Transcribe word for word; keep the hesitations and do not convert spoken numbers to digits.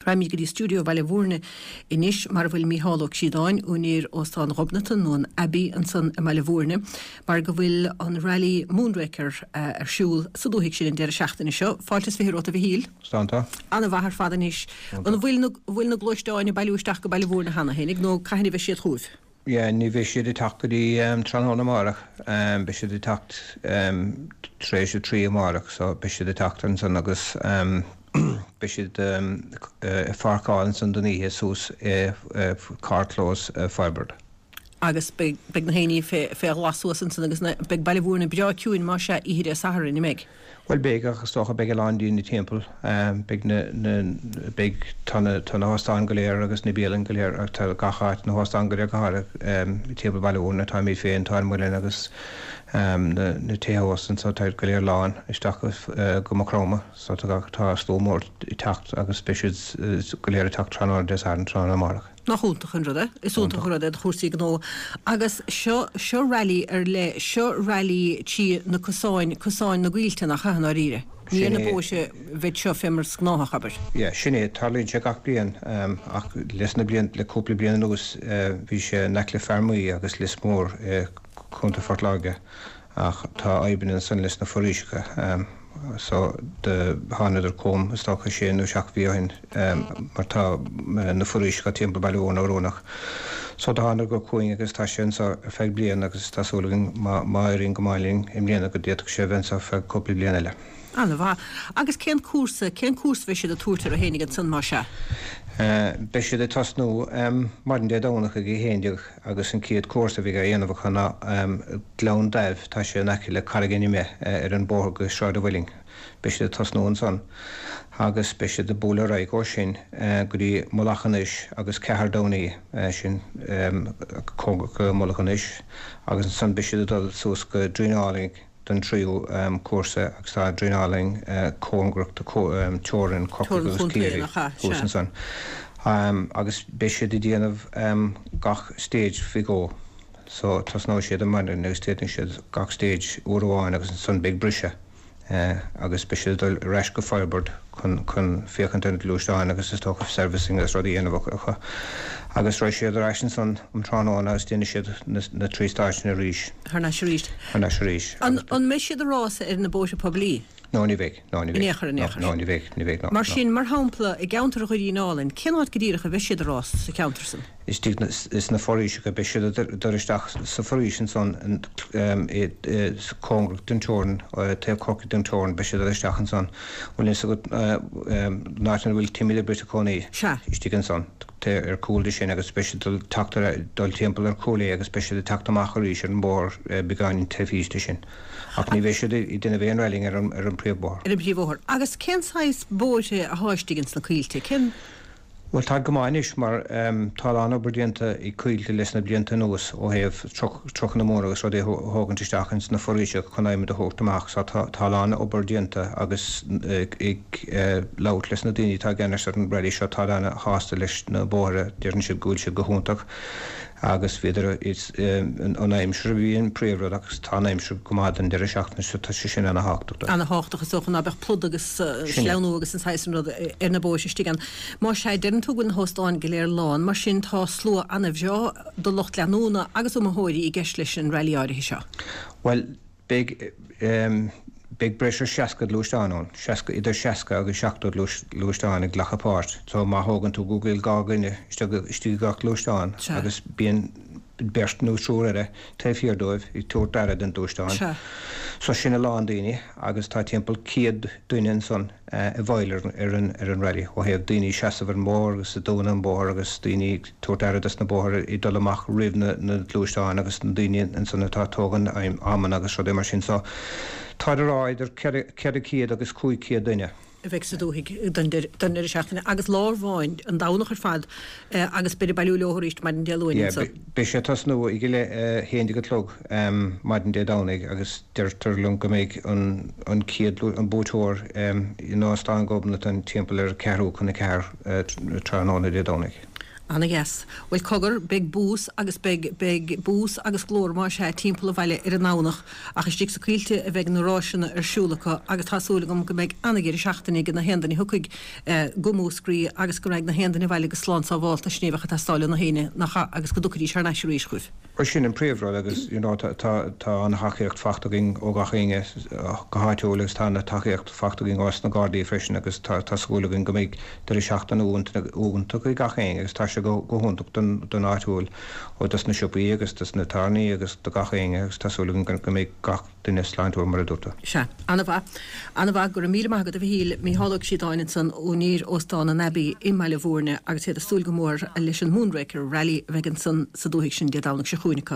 Raimi gedi studio vale vorne inis mar bhfuil Mícheálach sidáin únír os tá Robnatan nó Abbey an san meile vorne mar go bhfuil an rally Moonraker uh, ar siúl sa dúhiigh sin deir seachtainna seo fáiltas fi rota bhí híl Stanta Anna bhahar fadanis an bhfuil na bhfuil na glóisteáin bailúisteach go baile vorne hana hénig nó caiinna bheith siad chúh. Ja, ní bheith siad tacht í um, Tranóna marach, um, be siad tacht um, tréis a trí marach, so be siad tacht an san agus um, be siad um, uh, farcáin san doníthe sús uh, uh, cartlós uh, fibred. Agus be na héine fé lasú san agus be bailúna beá ciúin mar se ihidir saharin i meid. Well big agus stocha big land in the temple um big na na big tonna tonna hostan galéir agus na bélan galéir ag tal gachat na hostan galéir gahar um temple bailúna tá mí féin tá mulen agus um na na teos and so tal galéir lán istach uh, go macroma so tá tá stómór i tacht agus species galéir tacht tranor des an trana marach. nach húnta chunrada, is únta chunrada chósaí gó. Agus seo seo rally ar le seo rally tí na cosáin cosáin na ghuiilte nach chana ríre. Ní na bóise bheith seo fémar sgnáha chabar. Ja, sinné tarlíonn sé gach blian um, ach les na blian le cúpla blian nús bhí sé necla fermuí agus lis mór chunta fortláge ach tá aibeann san les na foríisicha. Um, so de hánaidir com stocha sé nó seach bhíohin um, mar tá na foríisicha timp bailúna órónach. So da hána go cuaing agus tá sin sa feig blian agus tá sólagin máirín go máiling im bliana go déach sé bhain sa feig cúpla blian eile. Anna bha. Agus cén cuasa, cén cús bhí siad a túirtar a hénig an san mar se? Uh, be siad a tasnú um, marin dé dánach a gí héindeach agus an cíad cuasa bhí a dhéanamh chuna um, glán daibh tá sé naci le caragéine me uh, ar an bórg Sráid a Bhilling. Be siad a tasnú an san. Agus be siad a bóla raig ó sin uh, go dtí molachanais agus cehar dónaí uh, sin um, cóga molachanais agus an san be siad a dul sús go drínáling den tríú um, cuasa agus tá drínáling uh, cóngrach de um, teorin cogus círi húsan san. Um, agus be siad i dhéanamh um, gach stage figó. So tas ná siad a manin agus téitn siad gach stage uaráin agus san big brise. Uh, agus be siad dul reis go firebird chun chun féchantain lúisteáin agus is tócha servicing agus rudí dhéanamh agus roi siad a reisin san am tránána agus déine siad na, na trí stáisina ríis. Har na ríist. Har na ríis. An an me siad a rása ar na bóise poblí? No, ní bheith, no, ní bheith. Néchar, néchar. No, ní bheith, ní bheith, no. Mar sin, mar hámpla i gauntar a chuirí nálinn, cinnáid go díreach a bheith siad a rás sa countersan? Is tí is na foríise go bheith siad a doristeach sa forísin son i cóngrach den teorin, taobh corca den teorin bheith siad a doristeach an son. Bhfuil is a go náitin bhfuil tíimiile brita cónaí. Se. Is tí an son. Te ar cúlda sin agus speisial tactar dul timppla ar cúlaí agus speisial tactamach a ríis ar an bór begáin taifíiste sin. Ach ní bheith siad i duna bhéon reiling ar an príomhbór. Ar an príomhbór. Agus cén sáis bóide a háistigins na cúilte? Cén? Well, tá gomáinis mar um, tá an obair i cúilte leis na blianta nús ó héamh troch na mór agus rud é hágantisteachchans na foríise chun éimiid a thuachtamach sa tá an obair agus ag lát leis na daoine tá gceannas ar an breidí seo tá anna hásta leis na bóra dearann siad gúil siad go húntaach agus féidir an aimsir bhíon príomhrad agus tá aimsir gomáid an deir seachna sa tá sin anna háachta. Anna háachta is ochan abeh plud agus sleanú agus an sáisan rud ar na bóise stigan. Má sé dearann tú gúin hóstáin go léir lán, mar sin tá slua anna bhseo do locht leanúna agus ó móirí i gceist leis an rally áirithe seo. Well, big um, big breisir seaca lúisteánón, seaca idir seaca agus seachtú lúisteáin ag lechapáirt. So má hógann tú Google gágaine istí gach lúisteáin agus bíon bert nó trúire taifhiardóibh i túir dara den dúisteáin. So sinna lán daoine agus tá timppla ciad duine son a bhailir ar an ar an rally ó héamh daoine seasamh an mór agus a dúna an bór agus daoine túir dara das na bór i dul amach riomh na lúisteáin agus na daoine an sanna tá tógan amman agus rud mar sin so tá ráidir cead cíad agus cúig cíad duine. Bheith sa dúhiigh den ir seachtainna agus lámháin an dánach ar fad agus beidir bailú leóiríist mar an dealúin. Be sé tasnú i gile héindig go tlog mar an dé dánig agus deirtar lung go méid an ciad an bútóir i nástán gobna an timppla ar cehrú chuna ceir tránána dé dánig. Anna yes. Well cogur big bús agus big big bús agus glór mar sé timppla bhile ar an nánach agus tí sa cuiilte a bheith naráisina arsúlacha agus táúlagam go méid anagéir seachtainnig na hendaní thucaig gomúscrí agus go raig na hendaní bhile agus slán sa bháilta snéomhacha tááile na héine nach agus go duchaí se neisiúríscuh. Or sin an príomhrá agus tá an haíocht fachtagin ó gachéine go háitiúlagus tána takeíocht fachtagin os na Gardaí freisin agus tásúlagin go méid de seachtain únta go gachéin agus tá se go hunach don áitiúil ó das na siúpaí agus tas na tarnaí agus do gachéin agus tásúlagin go méid gach duine sláintúir mar a dúta. Se anna bha anna bha gur mí agad a bhíl Mícheál Sidáin san ó níor óstáin an Abbey i Meile Mhúrne agus sé a stúil go mór a leis an Moonraker rally vegan san sa dúhiigh sin de dánach se chuúnica.